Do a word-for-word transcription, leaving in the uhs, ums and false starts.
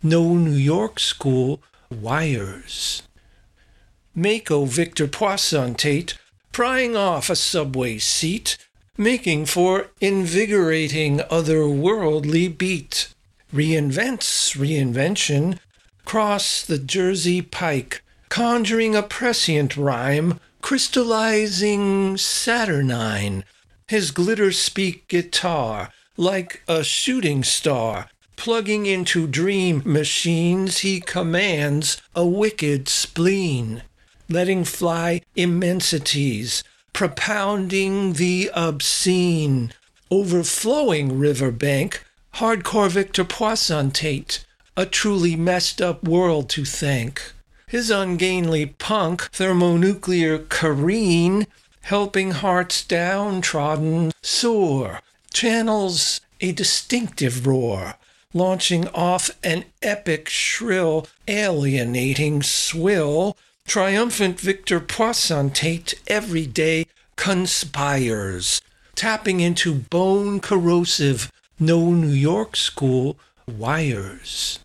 no New York school wires. Mako Victor Poisson Tate, prying off a subway seat, making for invigorating otherworldly beat. Reinvents reinvention, cross the Jersey Pike, conjuring a prescient rhyme, crystallizing saturnine. His glitter-speak guitar, like a shooting star, plugging into dream machines, he commands a wicked spleen, letting fly immensities, propounding the obscene, overflowing riverbank, hardcore Victor Poisson Tate, a truly messed up world to thank. His ungainly punk thermonuclear careen, helping hearts downtrodden soar, channels a distinctive roar, launching off an epic shrill, alienating swill. Triumphant Victor Poisson Tate every day conspires, tapping into bone-corrosive, no New York school wires.